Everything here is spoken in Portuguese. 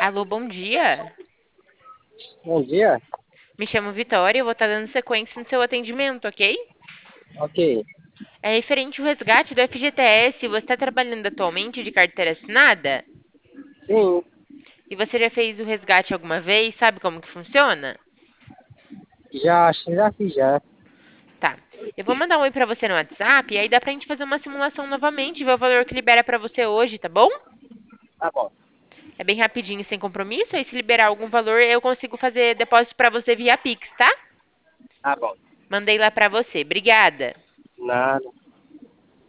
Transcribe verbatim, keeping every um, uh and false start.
Alô, bom dia. Bom dia. Me chamo Vitória e eu vou estar dando sequência no seu atendimento, ok? Ok. É referente ao resgate do F G T S. Você está trabalhando atualmente de carteira assinada? Sim, E você já fez o resgate alguma vez? Sabe como que funciona? já, acho que já fiz já. Tá. Eu vou mandar um oi pra você no WhatsApp e aí dá pra gente fazer uma simulação novamente e ver o valor que libera pra você hoje, tá bom? Tá bom, É bem rapidinho, sem compromisso. Aí se liberar algum valor, eu consigo fazer depósito pra você via Pix, tá? tá bom. Mandei lá pra você. Obrigada. Nada.